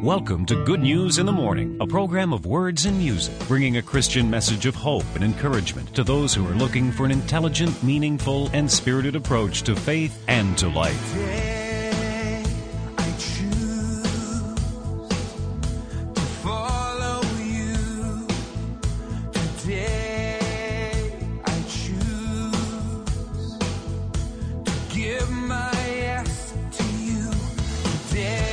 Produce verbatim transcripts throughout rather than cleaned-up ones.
Welcome to Good News in the Morning, a program of words and music, bringing a Christian message of hope and encouragement to those who are looking for an intelligent, meaningful, and spirited approach to faith and to life. Today, I choose to follow you. Today, I choose to give my yes to you. Today,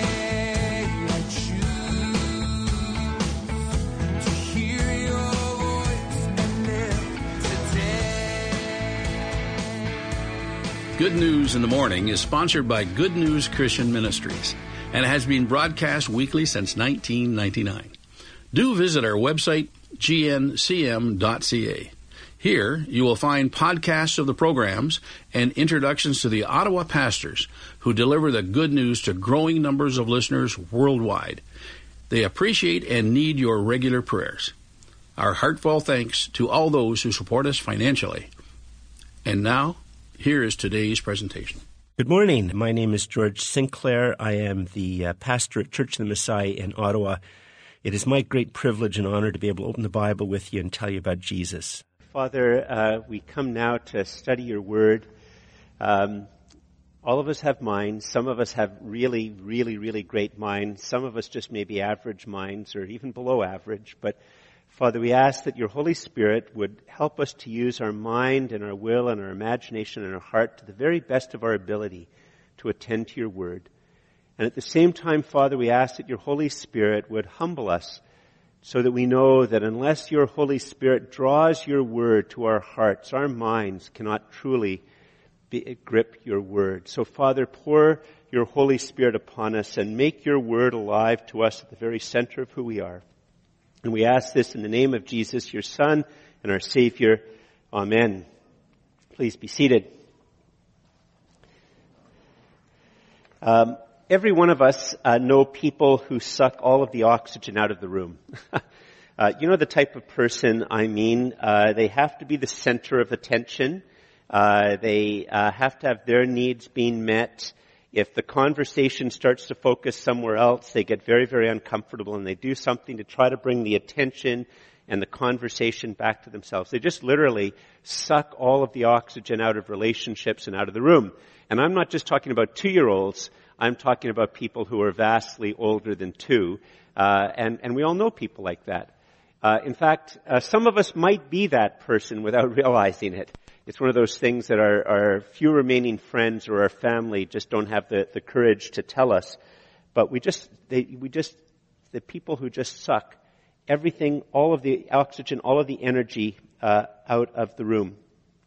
Good News in the Morning is sponsored by Good News Christian Ministries and has been broadcast weekly since nineteen ninety-nine. Do visit our website, g n c m dot c a. Here, you will find podcasts of the programs and introductions to the Ottawa pastors who deliver the good news to growing numbers of listeners worldwide. They appreciate and need your regular prayers. Our heartfelt thanks to all those who support us financially. And now, here is today's presentation. Good morning. My name is George Sinclair. I am the uh, pastor at Church of the Messiah in Ottawa. It is my great privilege and honor to be able to open the Bible with you and tell you about Jesus. Father, uh, we come now to study your word. Um, all of us have minds. Some of us have really, really, really great minds. Some of us just maybe average minds or even below average. But Father, we ask that your Holy Spirit would help us to use our mind and our will and our imagination and our heart to the very best of our ability to attend to your word. And at the same time, Father, we ask that your Holy Spirit would humble us so that we know that unless your Holy Spirit draws your word to our hearts, our minds cannot truly be, grip your word. So, Father, pour your Holy Spirit upon us and make your word alive to us at the very center of who we are. And we ask this in the name of Jesus, your Son and our Savior. Amen. Please be seated. Um, every one of us uh, know people who suck all of the oxygen out of the room. uh, you know the type of person I mean. Uh, they have to be the center of attention. Uh, they uh, have to have their needs being met. If the conversation starts to focus somewhere else, they get very, very uncomfortable and they do something to try to bring the attention and the conversation back to themselves. They just literally suck all of the oxygen out of relationships and out of the room. And I'm not just talking about two-year-olds. I'm talking about people who are vastly older than two. Uh, and, and we all know people like that. Uh, in fact, uh, some of us might be that person without realizing it. It's one of those things that our, our few remaining friends or our family just don't have the, the courage to tell us. But we just, they, we just, the people who just suck everything, all of the oxygen, all of the energy uh, out of the room.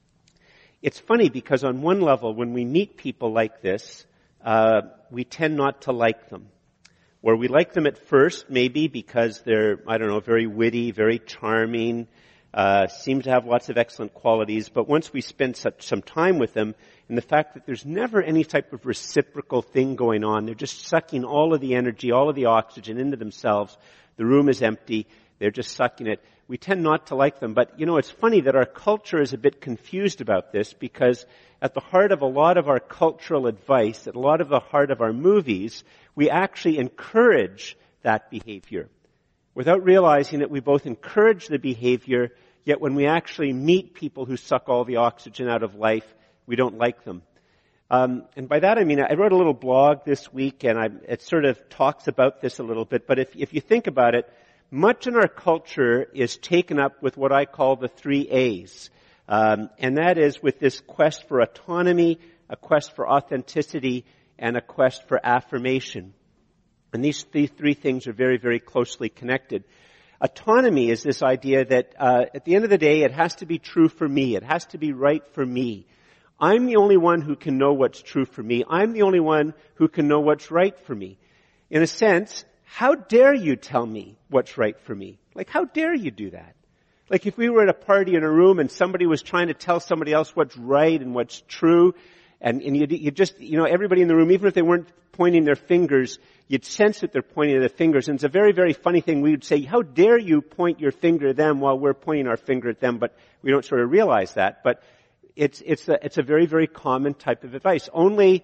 It's funny because on one level, when we meet people like this, uh, we tend not to like them. Or we like them at first, maybe because they're, I don't know, very witty, very charming, Uh, seem to have lots of excellent qualities, but once we spend such some time with them, and the fact that there's never any type of reciprocal thing going on, they're just sucking all of the energy, all of the oxygen into themselves. The room is empty. They're just sucking it. We tend not to like them. But, you know, it's funny that our culture is a bit confused about this because at the heart of a lot of our cultural advice, at a lot of the heart of our movies, we actually encourage that behavior. Without realizing that we both encourage the behavior, yet when we actually meet people who suck all the oxygen out of life, we don't like them. Um, and by that I mean, I wrote a little blog this week, and I, it sort of talks about this a little bit. But if, if you think about it, much in our culture is taken up with what I call the three A's. Um, and that is with this quest for autonomy, a quest for authenticity, and a quest for affirmation. And these, these three things are very, very closely connected. Autonomy is this idea that uh, at the end of the day, it has to be true for me. It has to be right for me. I'm the only one who can know what's true for me. I'm the only one who can know what's right for me. In a sense, how dare you tell me what's right for me? Like, how dare you do that? Like, if we were at a party in a room and somebody was trying to tell somebody else what's right and what's true, and, and you, you just, you know, everybody in the room, even if they weren't pointing their fingers, you'd sense that they're pointing their fingers. And it's a very, very funny thing. We would say, how dare you point your finger at them while we're pointing our finger at them? But we don't sort of realize that. But it's, it's a, it's a very, very common type of advice. Only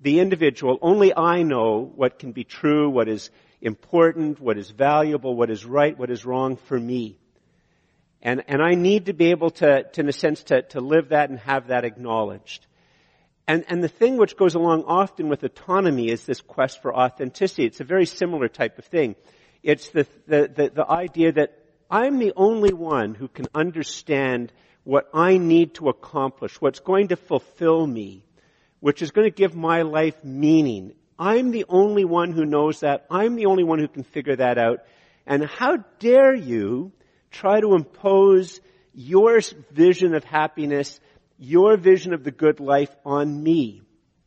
the individual. Only I know what can be true, what is important, what is valuable, what is right, what is wrong for me. And, and I need to be able to, to in a sense, to, to live that and have that acknowledged. And, and the thing which goes along often with autonomy is this quest for authenticity. It's a very similar type of thing. It's the, the, the, the idea that I'm the only one who can understand what I need to accomplish, what's going to fulfill me, which is going to give my life meaning. I'm the only one who knows that. I'm the only one who can figure that out. And how dare you try to impose your vision of happiness, your vision of the good life on me?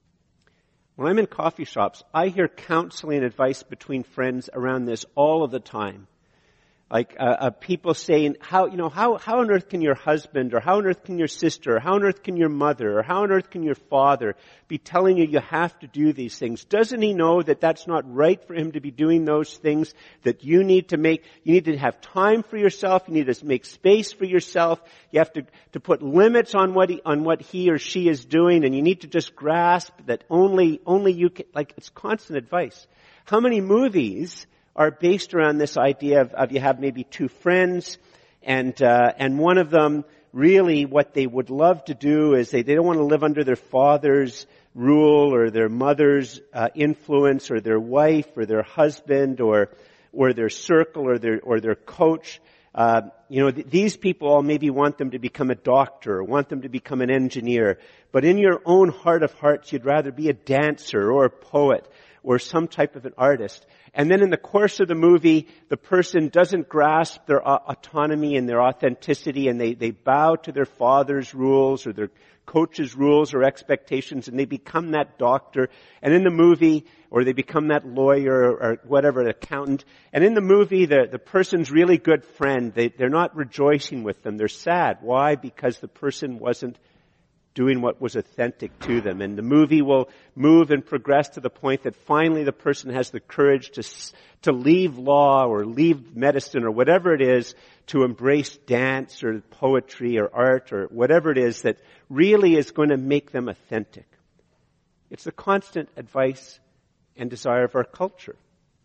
When I'm in coffee shops, I hear counseling and advice between friends around this all of the time. Like, uh, uh, people saying, how, you know, how, how on earth can your husband, or how on earth can your sister, or how on earth can your mother, or how on earth can your father be telling you you have to do these things? Doesn't he know that that's not right for him to be doing those things, that you need to make, you need to have time for yourself, you need to make space for yourself, you have to, to put limits on what he, on what he or she is doing, and you need to just grasp that only, only you can, like, it's constant advice. How many movies are based around this idea of, of you have maybe two friends, and uh, and one of them really what they would love to do is they, they don't want to live under their father's rule or their mother's uh, influence or their wife or their husband or or their circle or their or their coach. Uh, you know, th- these people all maybe want them to become a doctor or want them to become an engineer, but in your own heart of hearts, you'd rather be a dancer or a poet or some type of an artist. And then in the course of the movie, the person doesn't grasp their uh, autonomy and their authenticity, and they, they bow to their father's rules or their coach's rules or expectations, and they become that doctor. And in the movie, or they become that lawyer or, or whatever, an accountant. And in the movie, the, the person's really good friend. They, they're not rejoicing with them. They're sad. Why? Because the person wasn't doing what was authentic to them. And the movie will move and progress to the point that finally the person has the courage to to leave law or leave medicine or whatever it is to embrace dance or poetry or art or whatever it is that really is going to make them authentic. It's the constant advice and desire of our culture.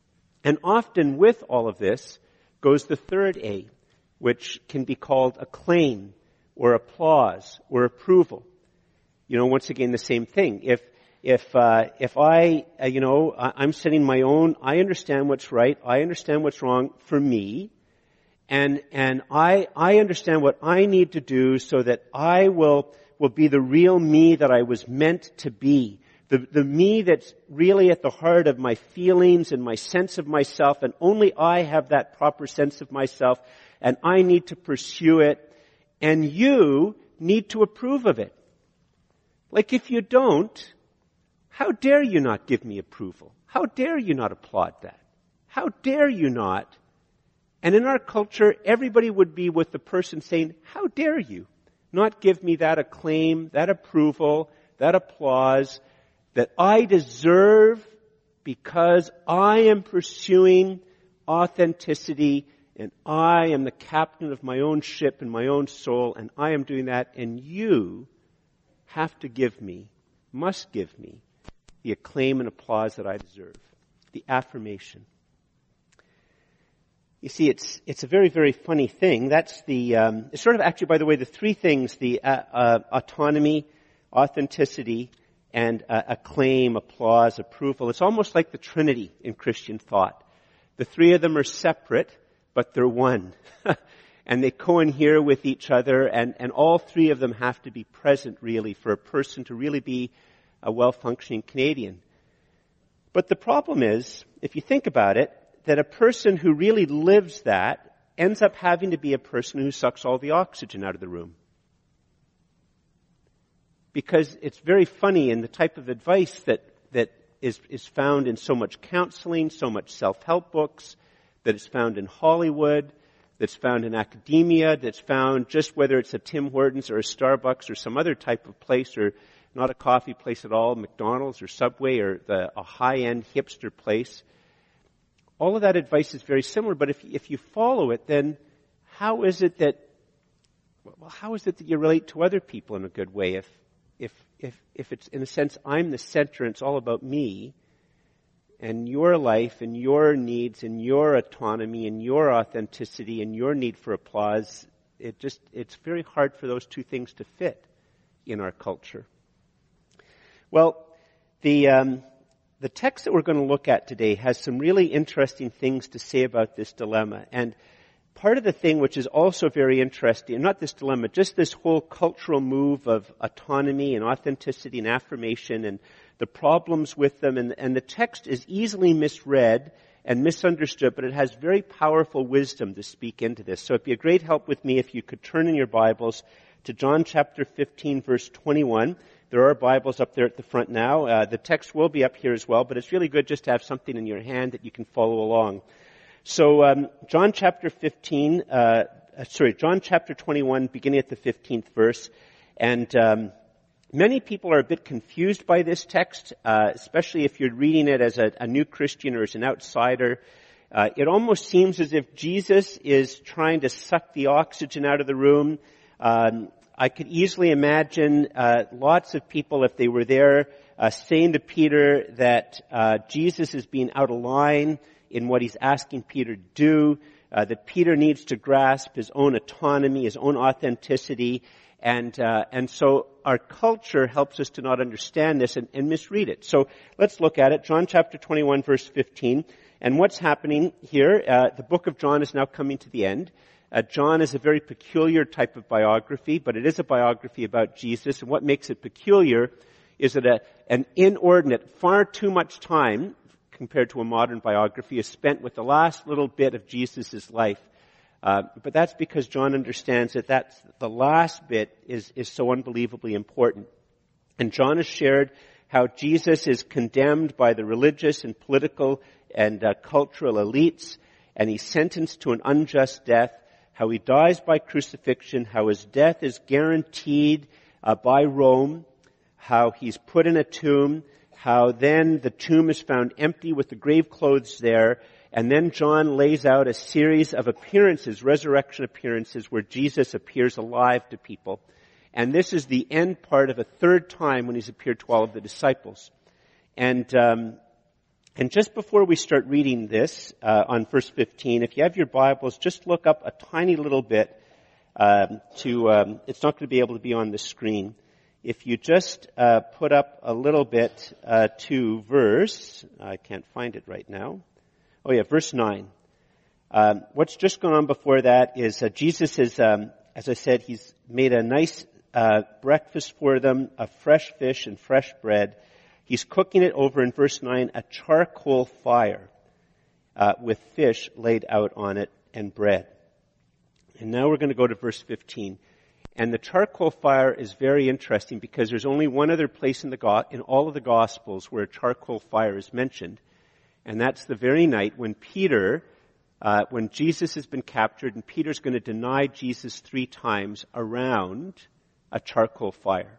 And often with all of this goes the third A, which can be called acclaim or applause or approval. You know, once again, the same thing. If, if, uh, if I, uh, you know, I'm setting my own, I understand what's right, I understand what's wrong for me, and, and I, I understand what I need to do so that I will, will be the real me that I was meant to be. The, the me that's really at the heart of my feelings and my sense of myself, and only I have that proper sense of myself, and I need to pursue it, and you need to approve of it. Like, if you don't, how dare you not give me approval? How dare you not applaud that? How dare you not? And in our culture, everybody would be with the person saying, how dare you not give me that acclaim, that approval, that applause that I deserve because I am pursuing authenticity and I am the captain of my own ship and my own soul, and I am doing that, and you have to give me, must give me, the acclaim and applause that I deserve, the affirmation. You see, it's it's a very, very funny thing. That's the, um, it's sort of actually, by the way, the three things, the uh, uh, autonomy, authenticity, and uh, acclaim, applause, approval. It's almost like the Trinity in Christian thought. The three of them are separate, but they're one. And they co-inhere with each other, and, and all three of them have to be present, really, for a person to really be a well-functioning Canadian. But the problem is, if you think about it, that a person who really lives that ends up having to be a person who sucks all the oxygen out of the room. Because it's very funny in the type of advice that, that is, is found in so much counseling, so much self-help books, that is found in Hollywood, that's found in academia, that's found just whether it's a Tim Hortons or a Starbucks or some other type of place, or not a coffee place at all, McDonald's or Subway or the, a high-end hipster place. All of that advice is very similar, but if, if you follow it, then how is it that, well, how is it that you relate to other people in a good way if, if if, if it's, in a sense, I'm the center and it's all about me, and your life and your needs and your autonomy and your authenticity and your need for applause, it just, it's very hard for those two things to fit in our culture. Well, the, um, the text that we're going to look at today has some really interesting things to say about this dilemma. And part of the thing which is also very interesting, not this dilemma, just this whole cultural move of autonomy and authenticity and affirmation and the problems with them, and, and the text is easily misread and misunderstood, but it has very powerful wisdom to speak into this. So it'd be a great help with me if you could turn in your Bibles to John chapter fifteen, verse twenty-one. There are Bibles up there at the front now. Uh, the text will be up here as well, but it's really good just to have something in your hand that you can follow along. So um, John chapter fifteen, uh, sorry, John chapter twenty-one, beginning at the fifteenth verse, and um, many people are a bit confused by this text, uh, especially if you're reading it as a, a new Christian or as an outsider. Uh, it almost seems as if Jesus is trying to suck the oxygen out of the room. Um, I could easily imagine uh, lots of people, if they were there, uh, saying to Peter that uh, Jesus is being out of line in what he's asking Peter to do, uh, that Peter needs to grasp his own autonomy, his own authenticity, and uh, and so our culture helps us to not understand this and, and misread it. So let's look at it. John chapter twenty-one, verse fifteen. And what's happening here, uh, the book of John is now coming to the end. Uh, John is a very peculiar type of biography, but it is a biography about Jesus. And what makes it peculiar is that a, an inordinate, far too much time compared to a modern biography is spent with the last little bit of Jesus' life. Uh, but that's because John understands that that's, the last bit is, is so unbelievably important. And John has shared how Jesus is condemned by the religious and political and uh, cultural elites, and he's sentenced to an unjust death, how he dies by crucifixion, how his death is guaranteed uh, by Rome, how he's put in a tomb, how then the tomb is found empty with the grave clothes there. And then John lays out a series of appearances, resurrection appearances, where Jesus appears alive to people. And this is the end part of a third time when he's appeared to all of the disciples. And um, and just before we start reading this, uh, on verse fifteen, if you have your Bibles, just look up a tiny little bit um, to, um, it's not going to be able to be on the screen. If you just uh, put up a little bit uh, to verse, I can't find it right now. Oh yeah, verse nine. Um, what's just gone on before that is uh, Jesus is, um, as I said, he's made a nice uh, breakfast for them, of fresh fish and fresh bread. He's cooking it over in verse nine, a charcoal fire uh, with fish laid out on it and bread. And now we're going to go to verse fifteen. And the charcoal fire is very interesting because there's only one other place in the go- in all of the Gospels where a charcoal fire is mentioned. And that's the very night when Peter, uh, when Jesus has been captured and Peter's going to deny Jesus three times around a charcoal fire.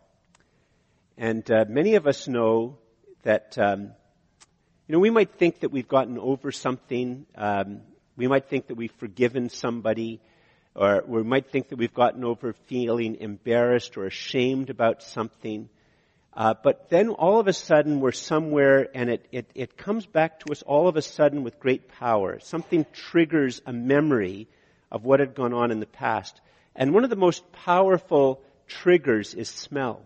And uh, many of us know that, um, you know, we might think that we've gotten over something. Um, we might think that we've forgiven somebody, or we might think that we've gotten over feeling embarrassed or ashamed about something. Uh, but then all of a sudden we're somewhere and it, it, it comes back to us all of a sudden with great power. Something triggers a memory of what had gone on in the past. And one of the most powerful triggers is smell.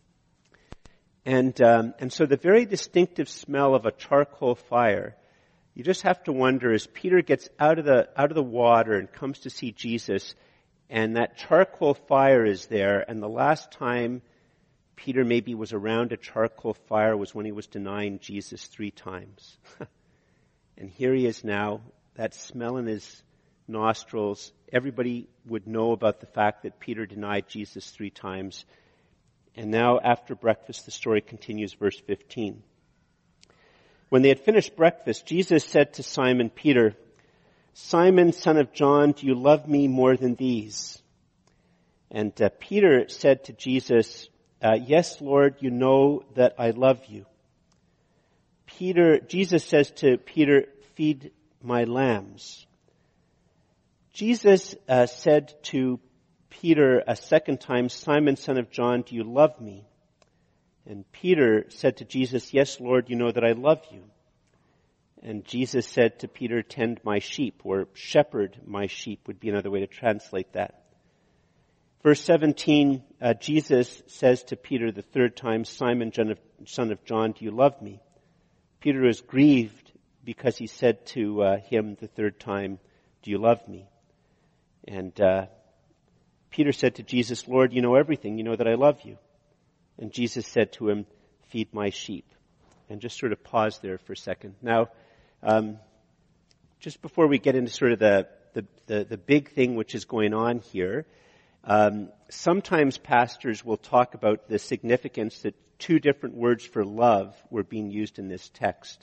And, um, and so the very distinctive smell of a charcoal fire, you just have to wonder as Peter gets out of the, out of the water and comes to see Jesus, and that charcoal fire is there, and the last time Peter maybe was around a charcoal fire was when he was denying Jesus three times. And here he is now, that smell in his nostrils. Everybody would know about the fact that Peter denied Jesus three times. And now after breakfast, the story continues, verse fifteen. When they had finished breakfast, Jesus said to Simon Peter, "Simon, son of John, do you love me more than these?" And uh, Peter said to Jesus, Uh, yes, Lord, you know that I love you. Peter, Jesus says to Peter, feed my lambs. Jesus uh, said to Peter a second time, Simon, son of John, do you love me? And Peter said to Jesus, "Yes, Lord, you know that I love you." And Jesus said to Peter, "Tend my sheep," or shepherd my sheep would be another way to translate that. Verse seventeen, uh, Jesus says to Peter the third time, "Simon, son of John, do you love me?" Peter was grieved because he said to uh, him the third time, "Do you love me?" And uh, Peter said to Jesus, "Lord, you know everything. You know that I love you." And Jesus said to him, "Feed my sheep." And just sort of pause there for a second. Now, um, just before we get into sort of the, the, the, the big thing which is going on here, um, sometimes pastors will talk about the significance that two different words for love were being used in this text.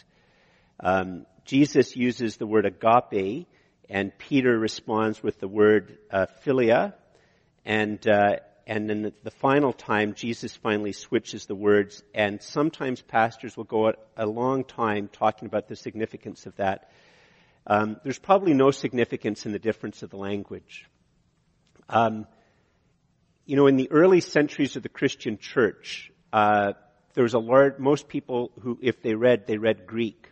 Um, Jesus uses the word agape, and Peter responds with the word uh, philia, and uh, and then the, the final time, Jesus finally switches the words, and sometimes pastors will go a, a long time talking about the significance of that. Um, there's probably no significance in the difference of the language. Um, you know, in the early centuries of the Christian church, uh, there was a large, most people who, if they read, they read Greek.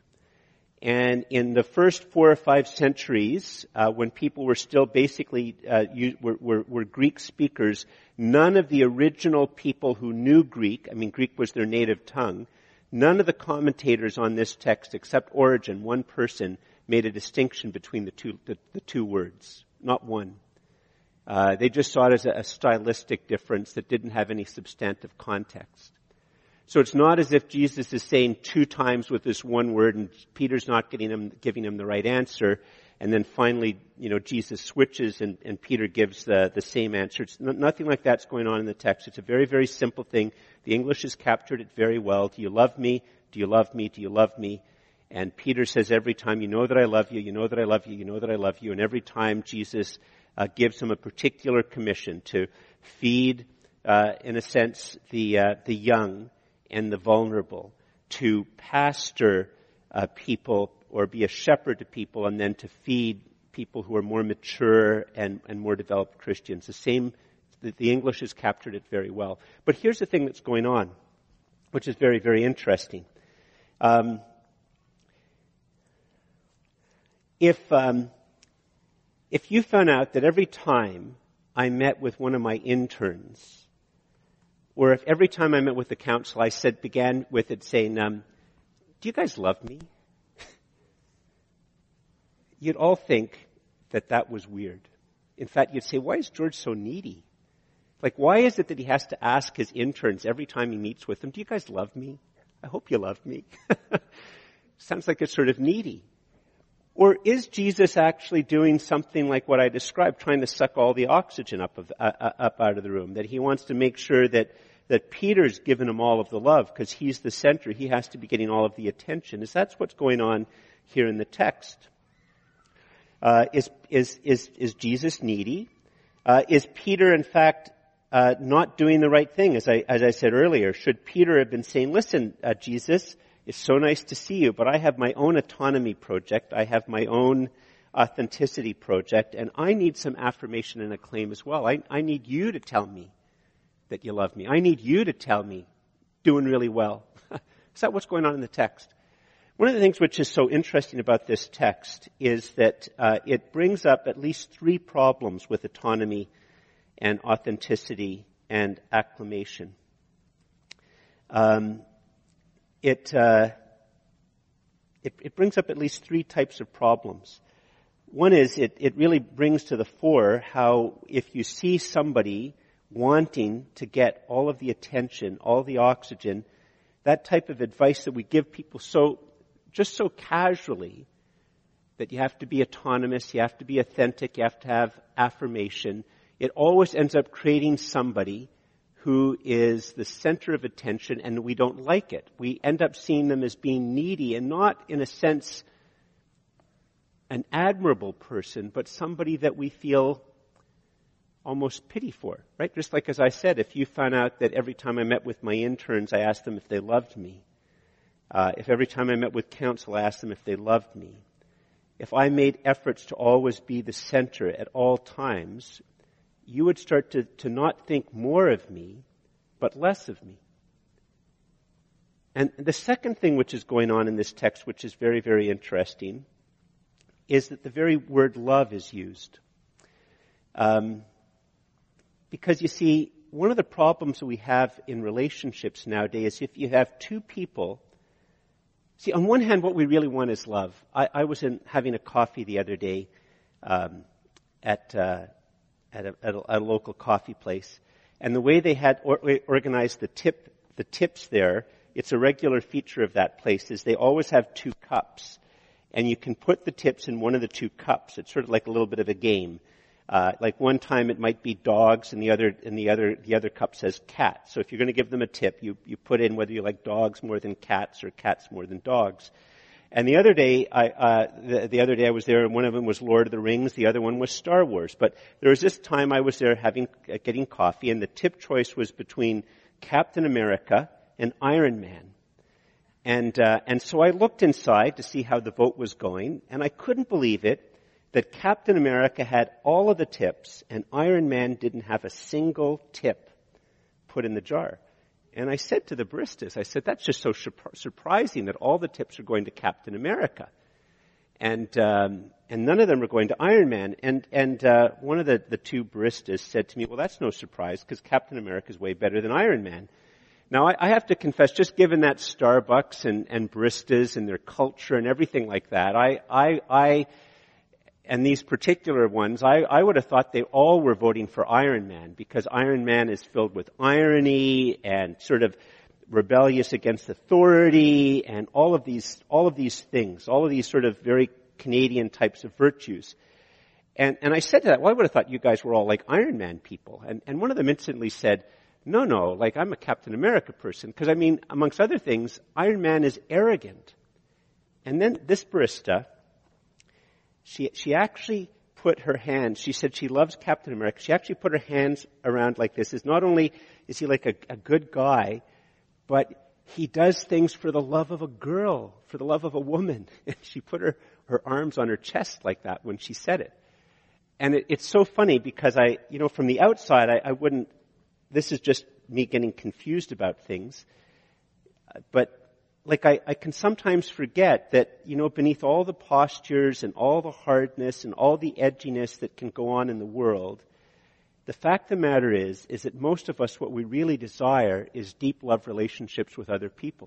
And in the first four or five centuries, uh, when people were still basically uh, you, were, were, were Greek speakers, none of the original people who knew Greek, I mean Greek was their native tongue, none of the commentators on this text, except Origen, one person, made a distinction between the two the, the two words. Not one. Uh, they just saw it as a, a stylistic difference that didn't have any substantive context. So it's not as if Jesus is saying two times with this one word and Peter's not getting him, giving him the right answer. And then finally, you know, Jesus switches and, and Peter gives the, the same answer. It's n- nothing like that's going on in the text. It's a very, very simple thing. The English has captured it very well. Do you love me? Do you love me? Do you love me? And Peter says every time, you know that I love you, you know that I love you, you know that I love you. And every time Jesus uh, gives him a particular commission to feed, uh, in a sense, the, uh, the young and the vulnerable, to pastor uh, people or be a shepherd to people, and then to feed people who are more mature and, and more developed Christians. The same, the, the English has captured it very well. But here's the thing that's going on, which is very, very interesting. Um, if um, if you found out that every time I met with one of my interns, or if every time I met with the council, I said, began with it saying, um, "Do you guys love me?" You'd all think that that was weird. In fact, you'd say, "Why is George so needy? Like, why is it that he has to ask his interns every time he meets with them, 'Do you guys love me? I hope you love me.'" Sounds like it's sort of needy. Or is Jesus actually doing something like what I described, trying to suck all the oxygen up of, uh, up out of the room? That he wants to make sure that, that Peter's given him all of the love because he's the center. He has to be getting all of the attention. Is that's what's going on here in the text? Uh, is, is, is, is Jesus needy? Uh, is Peter, in fact, uh, not doing the right thing? As I, as I said earlier, should Peter have been saying, "Listen, uh, Jesus, it's so nice to see you, but I have my own autonomy project. I have my own authenticity project, and I need some affirmation and acclaim as well. I, I need you to tell me that you love me. I need you to tell me doing really well." Is that what's going on in the text? One of the things which is so interesting about this text is that uh, it brings up at least three problems with autonomy and authenticity and acclamation. Um, It, uh, it it brings up at least three types of problems. One is it, it really brings to the fore how if you see somebody wanting to get all of the attention, all the oxygen, that type of advice that we give people so just so casually, that you have to be autonomous, you have to be authentic, you have to have affirmation, it always ends up creating somebody who is the center of attention, and we don't like it. We end up seeing them as being needy, and not, in a sense, an admirable person, but somebody that we feel almost pity for, right? Just like as I said, if you found out that every time I met with my interns, I asked them if they loved me. Uh, if every time I met with counsel, I asked them if they loved me. If I made efforts to always be the center at all times, you would start to, to not think more of me, but less of me. And the second thing which is going on in this text, which is very, very interesting, is that the very word love is used. Um, because you see, one of the problems we have in relationships nowadays, if you have two people, see, on one hand, what we really want is love. I, I was in having a coffee the other day um, at, uh, at, a, at, a, at a local coffee place, and the way they had or, organized the tip, the tips there, it's a regular feature of that place, is they always have two cups, and you can put the tips in one of the two cups. It's sort of like a little bit of a game. Uh, like one time it might be dogs, and the other, and the other, the other cup says cats. So if you're going to give them a tip, you, you put in whether you like dogs more than cats or cats more than dogs. And the other day, I, uh, the, the other day I was there, and one of them was Lord of the Rings, the other one was Star Wars. But there was this time I was there having, uh, getting coffee, and the tip choice was between Captain America and Iron Man. And, uh, and so I looked inside to see how the vote was going, and I couldn't believe it, that Captain America had all of the tips and Iron Man didn't have a single tip put in the jar. And I said to the baristas, I said, that's just so surprising that all the tips are going to Captain America. And, um, and none of them are going to Iron Man. And, and, uh, one of the, the two baristas said to me, well, that's no surprise because Captain America is way better than Iron Man. Now, I, I have to confess, just given that Starbucks and, and baristas and their culture and everything like that, I, I, I, and these particular ones, I, I would have thought they all were voting for Iron Man because Iron Man is filled with irony and sort of rebellious against authority and all of these, all of these things, all of these sort of very Canadian types of virtues. And, and I said to that, well, I would have thought you guys were all like Iron Man people. And, and one of them instantly said, no, no, like I'm a Captain America person. Because I mean, amongst other things, Iron Man is arrogant. And then this barista, She, she actually put her hands, she said she loves Captain America. She actually put her hands around like this. Is not only is he like a, a good guy, but he does things for the love of a girl, for the love of a woman. And she put her, her arms on her chest like that when she said it. And it, it's so funny because I, you know, from the outside, I, I wouldn't, this is just me getting confused about things. But Like I, I can sometimes forget that, you know, beneath all the postures and all the hardness and all the edginess that can go on in the world, the fact of the matter is, is that most of us, what we really desire is deep love relationships with other people.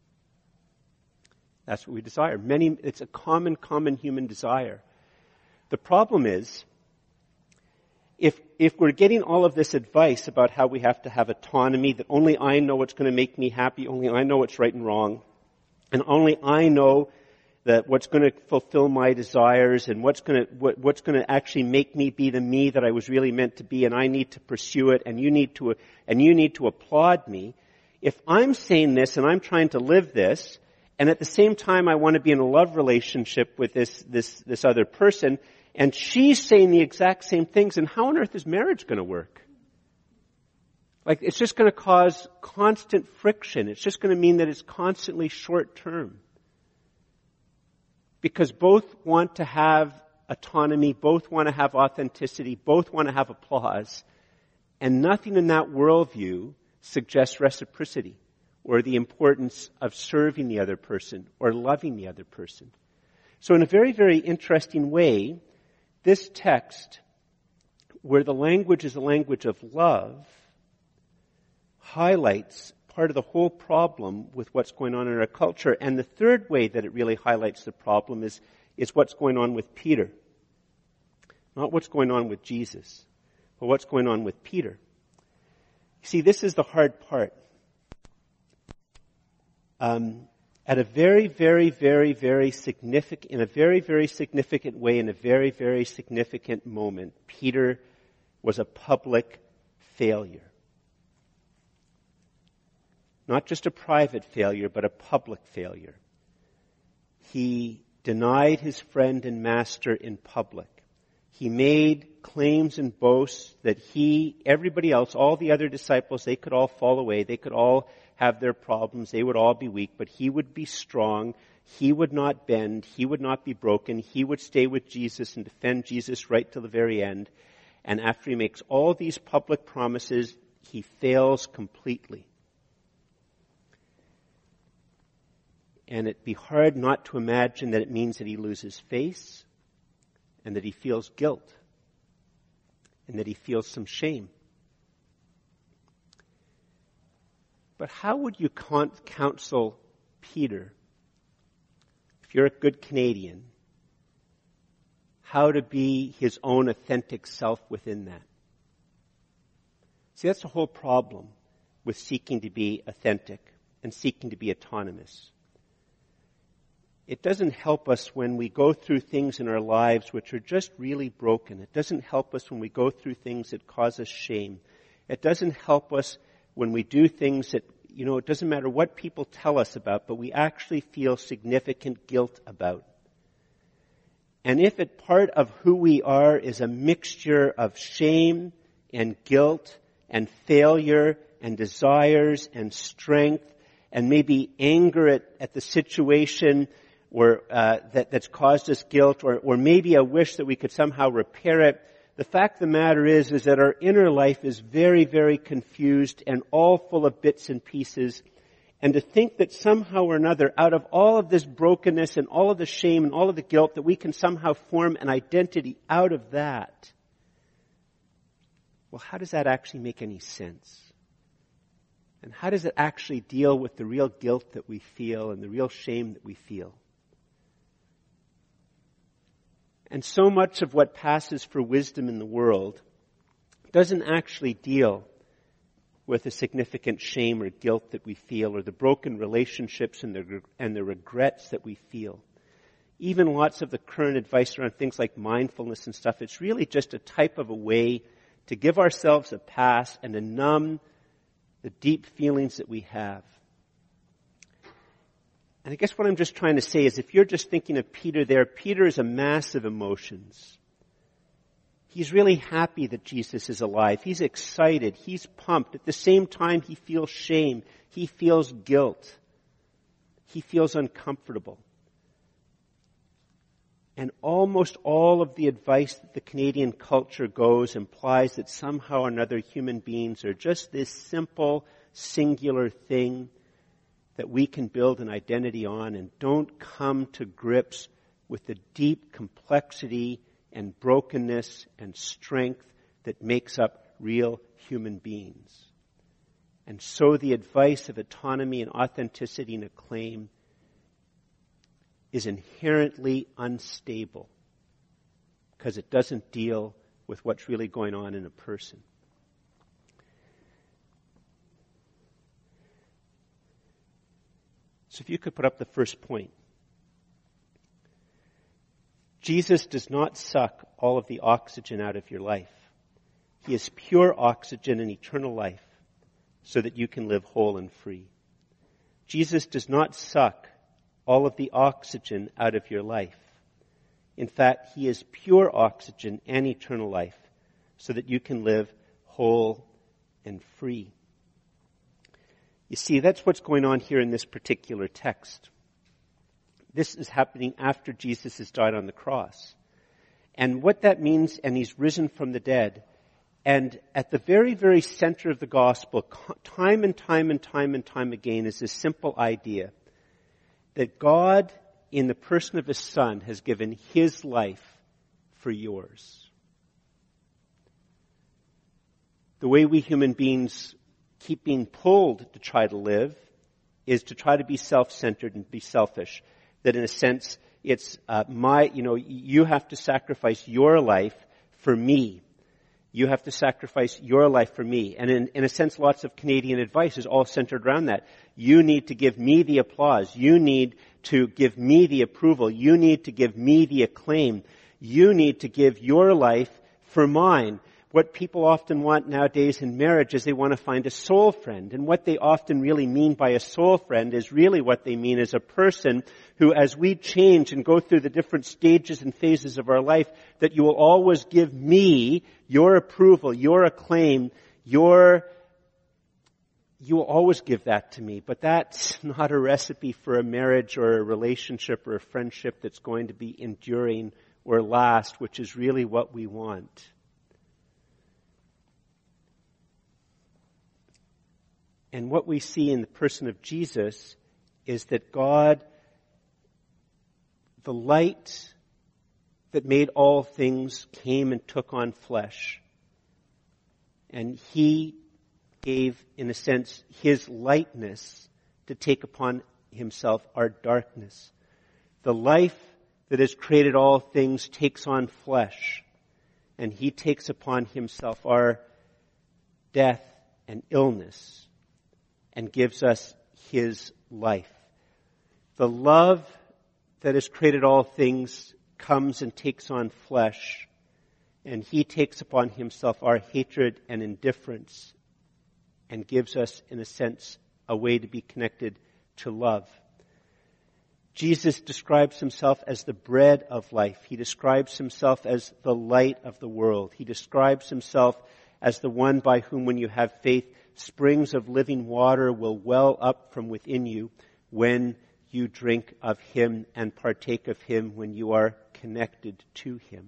That's what we desire. Many, it's a common, common human desire. The problem is, if, if we're getting all of this advice about how we have to have autonomy, that only I know what's going to make me happy, only I know what's right and wrong, and only I know that what's going to fulfill my desires and what's going to, what, what's going to actually make me be the me that I was really meant to be, and I need to pursue it, and you need to, and you need to applaud me. If I'm saying this and I'm trying to live this, and at the same time I want to be in a love relationship with this, this, this other person, and she's saying the exact same things, and how on earth is marriage going to work? Like, it's just going to cause constant friction. It's just going to mean that it's constantly short term. Because both want to have autonomy, both want to have authenticity, both want to have applause, and nothing in that worldview suggests reciprocity or the importance of serving the other person or loving the other person. So in a very, very interesting way, this text, where the language is a language of love, highlights part of the whole problem with what's going on in our culture. And the third way that it really highlights the problem is, is what's going on with Peter. Not what's going on with Jesus, but what's going on with Peter. You see, this is the hard part. Um, at a very, very, very, very significant, in a very, very significant way, in a very, very significant moment, Peter was a public failure. Not just a private failure, but a public failure. He denied his friend and master in public. He made claims and boasts that he, everybody else, all the other disciples, they could all fall away. They could all have their problems. They would all be weak, but he would be strong. He would not bend. He would not be broken. He would stay with Jesus and defend Jesus right to the very end. And after he makes all these public promises, he fails completely. And it'd be hard not to imagine that it means that he loses face and that he feels guilt and that he feels some shame. But how would you con- counsel Peter, if you're a good Canadian, how to be his own authentic self within that? See, that's the whole problem with seeking to be authentic and seeking to be autonomous. It doesn't help us when we go through things in our lives which are just really broken. It doesn't help us when we go through things that cause us shame. It doesn't help us when we do things that, you know, it doesn't matter what people tell us about, but we actually feel significant guilt about. And if it part of who we are is a mixture of shame and guilt and failure and desires and strength and maybe anger at, at the situation or uh, that, that's caused us guilt, or, or maybe a wish that we could somehow repair it. The fact of the matter is, is that our inner life is very, very confused and all full of bits and pieces. And to think that somehow or another, out of all of this brokenness and all of the shame and all of the guilt, that we can somehow form an identity out of that. Well, how does that actually make any sense? And how does it actually deal with the real guilt that we feel and the real shame that we feel? And so much of what passes for wisdom in the world doesn't actually deal with the significant shame or guilt that we feel, or the broken relationships and the, and the regrets that we feel. Even lots of the current advice around things like mindfulness and stuff, it's really just a type of a way to give ourselves a pass and to numb the deep feelings that we have. And I guess what I'm just trying to say is, if you're just thinking of Peter there, Peter is a mass of emotions. He's really happy that Jesus is alive. He's excited. He's pumped. At the same time, he feels shame. He feels guilt. He feels uncomfortable. And almost all of the advice that the Canadian culture goes implies that somehow or another human beings are just this simple, singular thing that we can build an identity on, and don't come to grips with the deep complexity and brokenness and strength that makes up real human beings. And so the advice of autonomy and authenticity and acclaim is inherently unstable because it doesn't deal with what's really going on in a person. So if you could put up the first point. Jesus does not suck all of the oxygen out of your life. He is pure oxygen and eternal life so that you can live whole and free. Jesus does not suck all of the oxygen out of your life. In fact, he is pure oxygen and eternal life so that you can live whole and free. You see, that's what's going on here in this particular text. This is happening after Jesus has died on the cross. And what that means, and he's risen from the dead. And at the very, very center of the gospel, time and time and time and time again, is this simple idea that God, in the person of his Son, has given his life for yours. The way we human beings keep being pulled to try to live is to try to be self-centered and be selfish. That in a sense, it's uh, my, you know, you have to sacrifice your life for me. You have to sacrifice your life for me. And in, in a sense, lots of Canadian advice is all centered around that. You need to give me the applause. You need to give me the approval. You need to give me the acclaim. You need to give your life for mine. What people often want nowadays in marriage is they want to find a soul friend. And what they often really mean by a soul friend is really what they mean as a person who, as we change and go through the different stages and phases of our life, that you will always give me your approval, your acclaim, your, you will always give that to me. But that's not a recipe for a marriage or a relationship or a friendship that's going to be enduring or last, which is really what we want. And what we see in the person of Jesus is that God the light that made all things came and took on flesh. And he gave, in a sense, his lightness to take upon himself our darkness. The life that has created all things takes on flesh, and he takes upon himself our death and illness and gives us his life. The love that has created all things comes and takes on flesh, and he takes upon himself our hatred and indifference and gives us, in a sense, a way to be connected to love. Jesus describes himself as the bread of life. He describes himself as the light of the world. He describes himself as the one by whom, when you have faith, springs of living water will well up from within you when you drink of him and partake of him, when you are connected to him.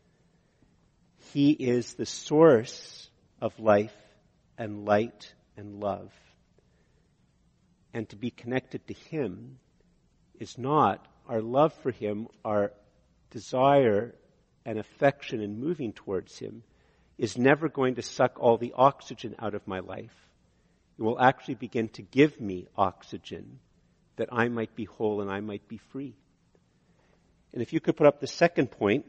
He is the source of life and light and love. And to be connected to him is not our love for him, our desire and affection and moving towards him is never going to suck all the oxygen out of my life. It will actually begin to give me oxygen that I might be whole and I might be free. And if you could put up the second point,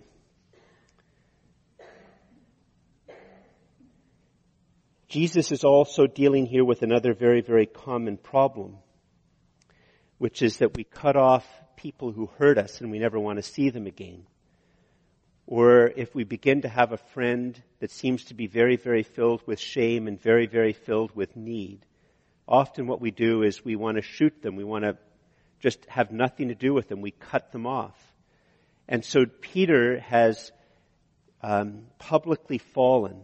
Jesus is also dealing here with another very, very common problem, which is that we cut off people who hurt us and we never want to see them again. Or if we begin to have a friend that seems to be very, very filled with shame and very, very filled with need, often what we do is we want to shoot them. We want to just have nothing to do with them. We cut them off. And so Peter has um, publicly fallen.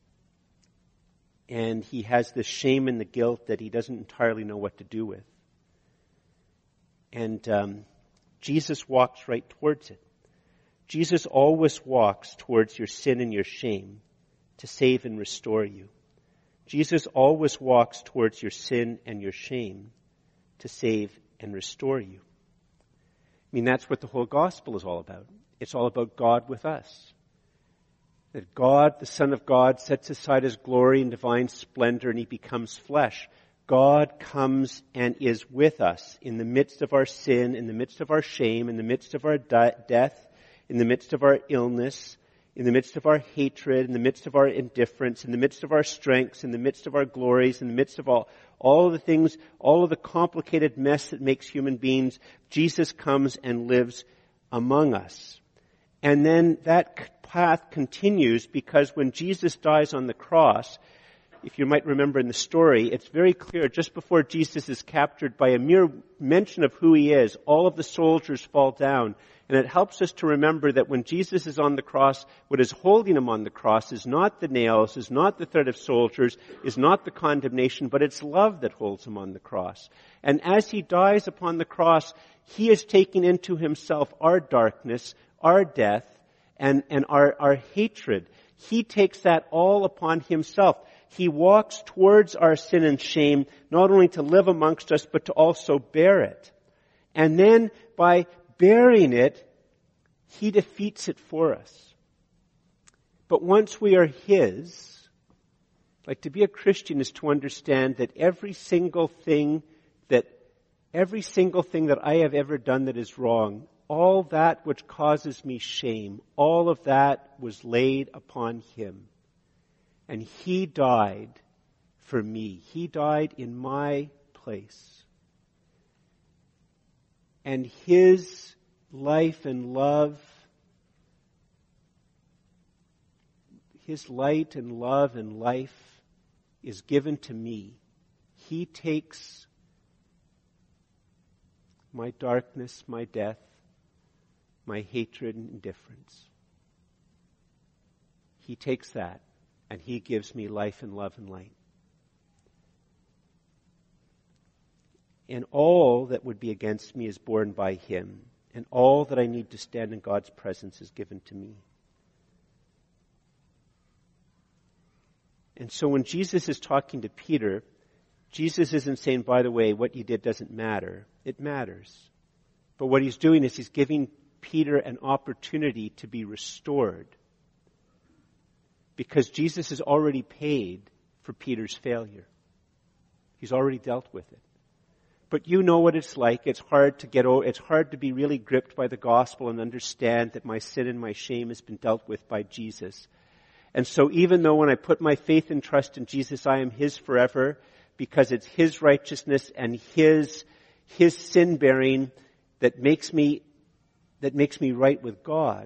And he has the shame and the guilt that he doesn't entirely know what to do with. And um, Jesus walks right towards it. Jesus always walks towards your sin and your shame to save and restore you. Jesus always walks towards your sin and your shame to save and restore you. I mean, that's what the whole gospel is all about. It's all about God with us. That God, the Son of God, sets aside his glory and divine splendor and he becomes flesh. God comes and is with us in the midst of our sin, in the midst of our shame, in the midst of our di- death, in the midst of our illness, in the midst of our hatred, in the midst of our indifference, in the midst of our strengths, in the midst of our glories, in the midst of all, all of the things, all of the complicated mess that makes human beings, Jesus comes and lives among us. And then that path continues because when Jesus dies on the cross, if you might remember in the story, it's very clear just before Jesus is captured, by a mere mention of who he is, all of the soldiers fall down. And it helps us to remember that when Jesus is on the cross, what is holding him on the cross is not the nails, is not the threat of soldiers, is not the condemnation, but it's love that holds him on the cross. And as he dies upon the cross, he is taking into himself our darkness, our death, and, and our, our hatred. He takes that all upon himself. He walks towards our sin and shame, not only to live amongst us, but to also bear it. And then by bearing it, he defeats it for us. But once we are his, like to be a Christian is to understand that every single thing that, every single thing that I have ever done that is wrong, all that which causes me shame, all of that was laid upon him. And he died for me. He died in my place. And his life and love, his light and love and life is given to me. He takes my darkness, my death, my hatred and indifference. He takes that and he gives me life and love and light. And all that would be against me is borne by him. And all that I need to stand in God's presence is given to me. And so when Jesus is talking to Peter, Jesus isn't saying, by the way, what you did doesn't matter. It matters. But what he's doing is he's giving Peter an opportunity to be restored, because Jesus has already paid for Peter's failure. He's already dealt with it. But you know what it's like. It's hard to get over, it's hard to be really gripped by the gospel and understand that my sin and my shame has been dealt with by Jesus. And so even though when I put my faith and trust in Jesus, I am His forever, because it's His righteousness and His, His sin bearing that makes me, that makes me right with God.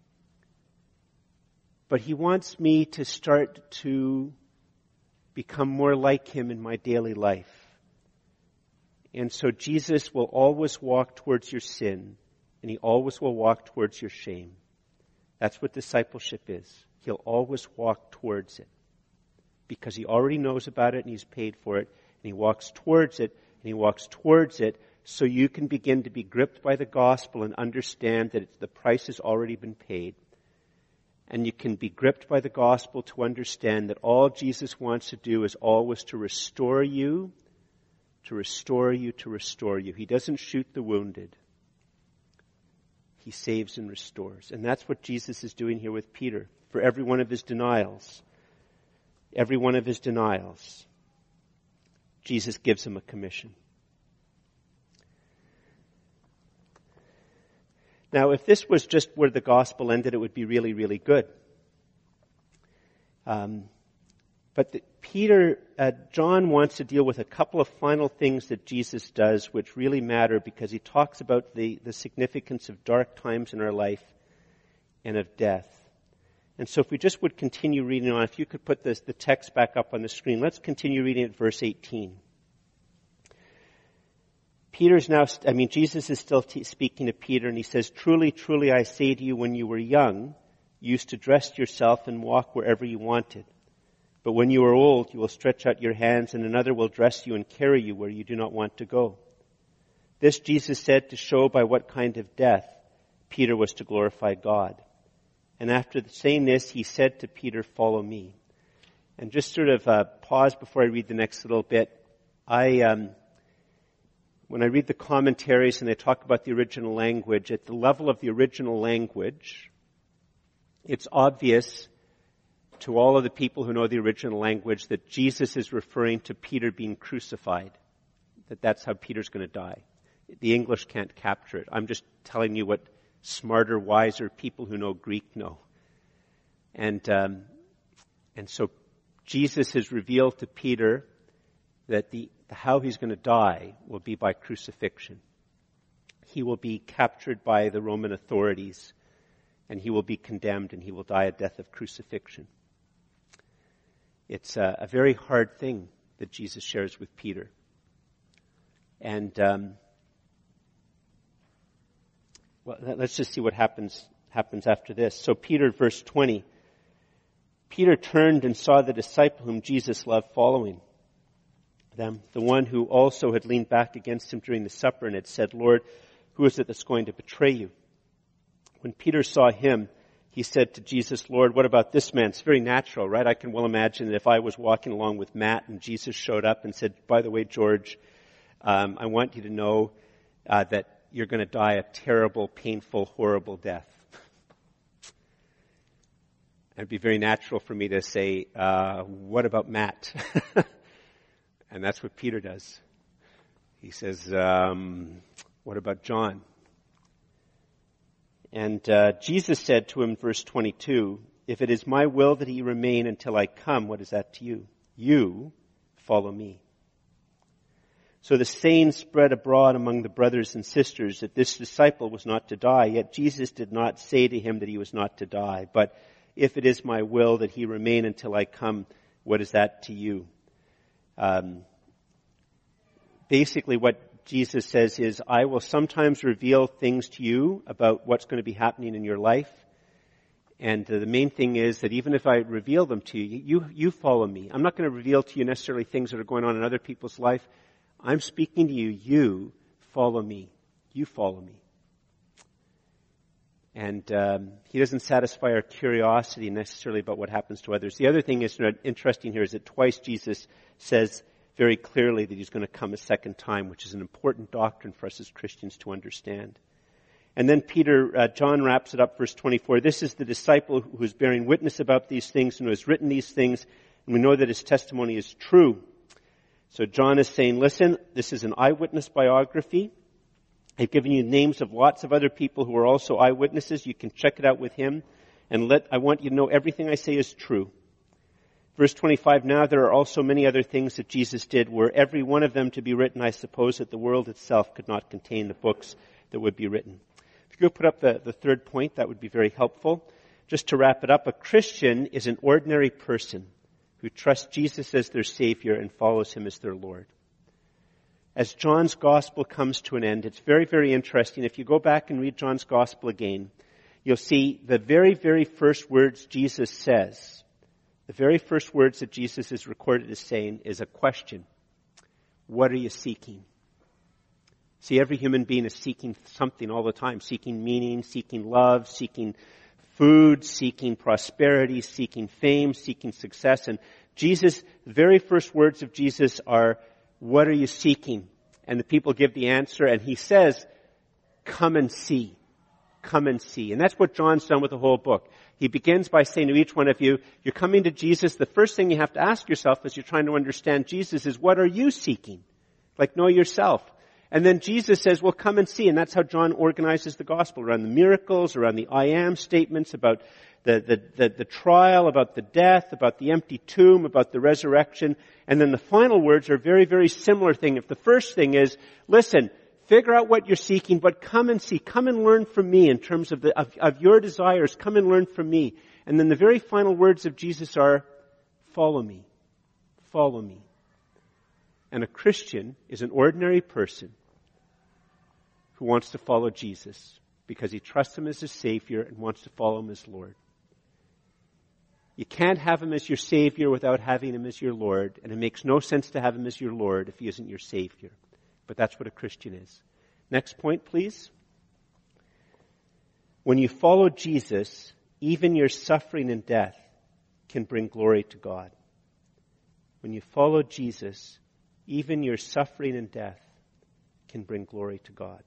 But He wants me to start to become more like Him in my daily life. And so Jesus will always walk towards your sin, and He always will walk towards your shame. That's what discipleship is. He'll always walk towards it, because He already knows about it and He's paid for it, and He walks towards it, and He walks towards it so you can begin to be gripped by the gospel and understand that it's, the price has already been paid. And you can be gripped by the gospel to understand that all Jesus wants to do is always to restore you, to restore you, to restore you. He doesn't shoot the wounded. He saves and restores. And that's what Jesus is doing here with Peter. For every one of his denials, every one of his denials, Jesus gives him a commission. Now, if this was just where the gospel ended, it would be really, really good. Um, but the, Peter, uh, John wants to deal with a couple of final things that Jesus does which really matter, because he talks about the, the significance of dark times in our life and of death. And so if we just would continue reading on, if you could put this, the text back up on the screen, let's continue reading at verse eighteen. Peter's now, I mean, Jesus is still t- speaking to Peter, and he says, "Truly, truly, I say to you, when you were young, you used to dress yourself and walk wherever you wanted. But when you are old, you will stretch out your hands, and another will dress you and carry you where you do not want to go." This Jesus said to show by what kind of death Peter was to glorify God. And after saying this, he said to Peter, "Follow me." And just sort of uh, pause before I read the next little bit. I, um, when I read the commentaries and they talk about the original language, at the level of the original language, it's obvious to all of the people who know the original language that Jesus is referring to Peter being crucified, that that's how Peter's going to die. The English can't capture it. I'm just telling you what smarter, wiser people who know Greek know. And um, and so Jesus has revealed to Peter that the how he's going to die will be by crucifixion. He will be captured by the Roman authorities, and he will be condemned, and he will die a death of crucifixion. It's a, a very hard thing that Jesus shares with Peter. And um, well, let's just see what happens happens after this. So Peter, verse twenty, Peter turned and saw the disciple whom Jesus loved following them, the one who also had leaned back against him during the supper and had said, "Lord, who is it that's going to betray you?" When Peter saw him, he said to Jesus, "Lord, what about this man?" It's very natural, right? I can well imagine that if I was walking along with Matt and Jesus showed up and said, "By the way, George, um, I want you to know uh, that you're going to die a terrible, painful, horrible death." It'd be very natural for me to say, uh, "What about Matt?" And that's what Peter does. He says, um, "What about John?" And uh, Jesus said to him, verse twenty-two, "If it is my will that he remain until I come, what is that to you? You follow me." So the saying spread abroad among the brothers and sisters that this disciple was not to die, yet Jesus did not say to him that he was not to die. But if it is my will that he remain until I come, what is that to you? Um, basically what Jesus says is, I will sometimes reveal things to you about what's going to be happening in your life. And uh, the main thing is that even if I reveal them to you, you, you follow me. I'm not going to reveal to you necessarily things that are going on in other people's life. I'm speaking to you. You follow me. You follow me. And um, he doesn't satisfy our curiosity necessarily about what happens to others. The other thing is interesting here is that twice Jesus says very clearly that he's going to come a second time, which is an important doctrine for us as Christians to understand. And then Peter, uh, John wraps it up, verse twenty-four. This is the disciple who is bearing witness about these things and who has written these things, and we know that his testimony is true. So John is saying, listen, this is an eyewitness biography. I've given you names of lots of other people who are also eyewitnesses. You can check it out with him. And let, I want you to know everything I say is true. Verse twenty-five, now there are also many other things that Jesus did, were every one of them to be written, I suppose that the world itself could not contain the books that would be written. If you could put up the, the third point, that would be very helpful. Just to wrap it up, a Christian is an ordinary person who trusts Jesus as their Savior and follows him as their Lord. As John's Gospel comes to an end, it's very, very interesting. If you go back and read John's Gospel again, you'll see the very, very first words Jesus says, the very first words that Jesus is recorded as saying is a question. What are you seeking? See, every human being is seeking something all the time, seeking meaning, seeking love, seeking food, seeking prosperity, seeking fame, seeking success. And Jesus, the very first words of Jesus are, what are you seeking? And the people give the answer, and he says, come and see. Come and see. And that's what John's done with the whole book. He begins by saying to each one of you, you're coming to Jesus. The first thing you have to ask yourself as you're trying to understand Jesus is, what are you seeking? Like, know yourself. And then Jesus says, well, come and see. And that's how John organizes the gospel, around the miracles, around the I am statements, about the, the, the, the trial, about the death, about the empty tomb, about the resurrection. And then the final words are very, very similar thing. If the first thing is, listen, figure out what you're seeking, but come and see. Come and learn from me in terms of, the, of, of your desires. Come and learn from me. And then the very final words of Jesus are, follow me. Follow me. And a Christian is an ordinary person who wants to follow Jesus because he trusts him as his Savior and wants to follow him as Lord. You can't have him as your Savior without having him as your Lord, and it makes no sense to have him as your Lord if he isn't your Savior. But that's what a Christian is. Next point, please. When you follow Jesus, even your suffering and death can bring glory to God. When you follow Jesus, even your suffering and death can bring glory to God.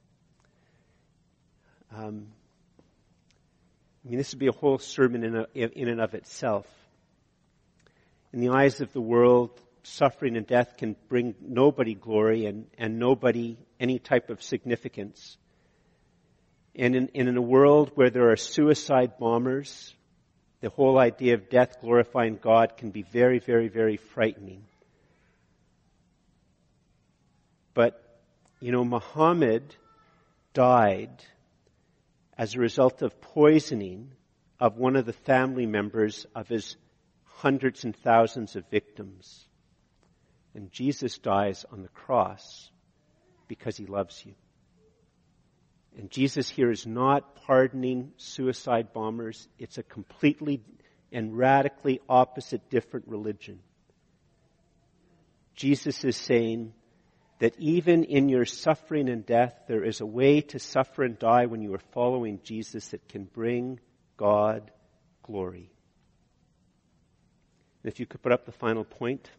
Um, I mean, this would be a whole sermon in, a, in and of itself. In the eyes of the world, suffering and death can bring nobody glory and, and nobody any type of significance. And in, in a world where there are suicide bombers, the whole idea of death glorifying God can be very, very, very frightening. But, you know, Muhammad died as a result of poisoning of one of the family members of his hundreds and thousands of victims. And Jesus dies on the cross because he loves you. And Jesus here is not pardoning suicide bombers. It's a completely and radically opposite, different religion. Jesus is saying that even in your suffering and death, there is a way to suffer and die when you are following Jesus that can bring God glory. And if you could put up the final point.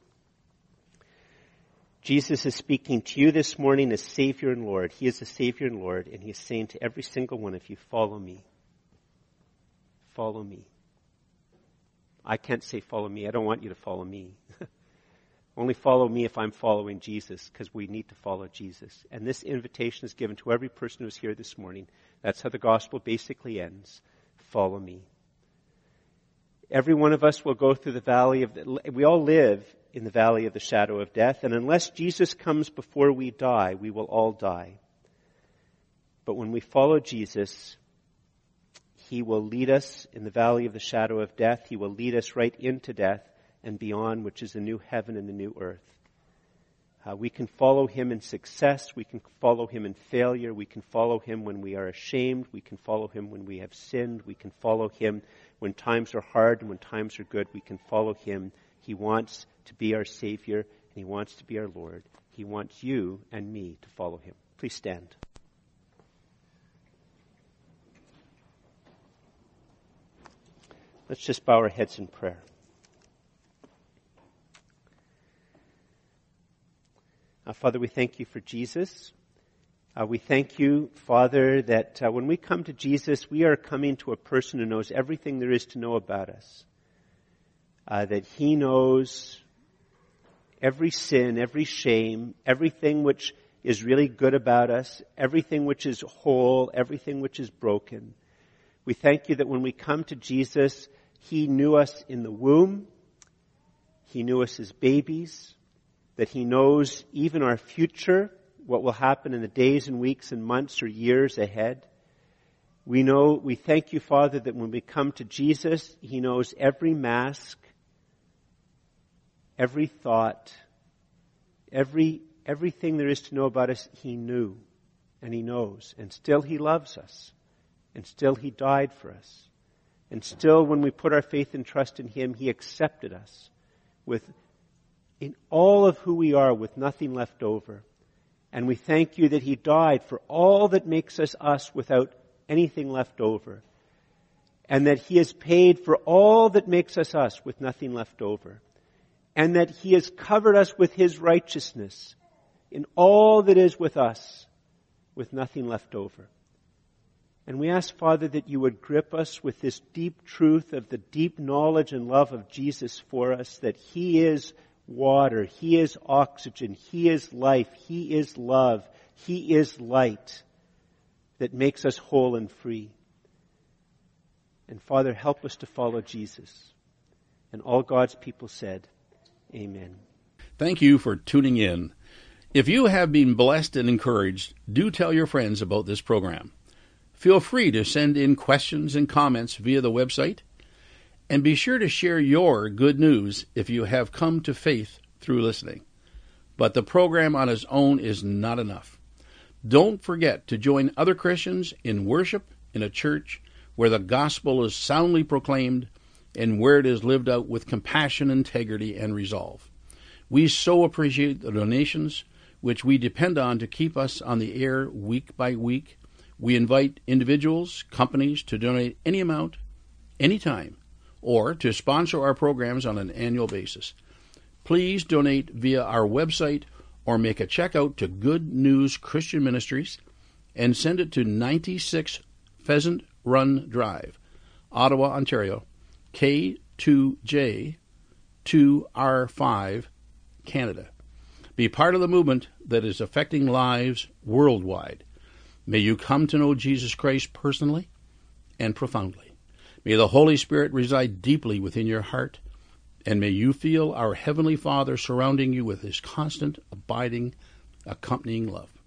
Jesus is speaking to you this morning as Savior and Lord. He is the Savior and Lord, and he is saying to every single one of you, follow me. Follow me. I can't say follow me. I don't want you to follow me. Only follow me if I'm following Jesus, because we need to follow Jesus. And this invitation is given to every person who's here this morning. That's how the gospel basically ends. Follow me. Every one of us will go through the valley of the, we all live in the valley of the shadow of death, and unless Jesus comes before we die, we will all die. But when we follow Jesus, he will lead us in the valley of the shadow of death. He will lead us right into death and beyond, which is the new heaven and the new earth. Uh, we can follow him in success. We can follow him in failure. We can follow him when we are ashamed. We can follow him when we have sinned. We can follow him when times are hard and when times are good. We can follow him. He wants to be our Savior, and he wants to be our Lord. He wants you and me to follow him. Please stand. Let's just bow our heads in prayer. Uh, Father, we thank you for Jesus. Uh, we thank you, Father, that uh, when we come to Jesus, we are coming to a person who knows everything there is to know about us. Uh, that he knows every sin, every shame, everything which is really good about us, everything which is whole, everything which is broken. We thank you that when we come to Jesus, he knew us in the womb, he knew us as babies, that he knows even our future, what will happen in the days and weeks and months or years ahead. We know, we thank you, Father, that when we come to Jesus, he knows every mask, every thought, every everything there is to know about us, he knew and he knows. And still he loves us. And still he died for us. And still when we put our faith and trust in him, he accepted us with in all of who we are with nothing left over. And we thank you that he died for all that makes us us without anything left over. And that he has paid for all that makes us us with nothing left over. And that he has covered us with his righteousness in all that is with us, with nothing left over. And we ask, Father, that you would grip us with this deep truth of the deep knowledge and love of Jesus for us, that he is water, he is oxygen, he is life, he is love, he is light that makes us whole and free. And Father, help us to follow Jesus. And all God's people said, amen. Thank you for tuning in. If you have been blessed and encouraged, do tell your friends about this program. Feel free to send in questions and comments via the website, and be sure to share your good news if you have come to faith through listening. But the program on its own is not enough. Don't forget to join other Christians in worship in a church where the gospel is soundly proclaimed and where it is lived out with compassion, integrity, and resolve. We so appreciate the donations which we depend on to keep us on the air week by week. We invite individuals, companies to donate any amount, anytime, or to sponsor our programs on an annual basis. Please donate via our website or make a check out to Good News Christian Ministries and send it to ninety-six Pheasant Run Drive, Ottawa, Ontario, K two J two R five, Canada. Be part of the movement that is affecting lives worldwide. May you come to know Jesus Christ personally and profoundly. May the Holy Spirit reside deeply within your heart, and may you feel our Heavenly Father surrounding you with his constant, abiding, accompanying love.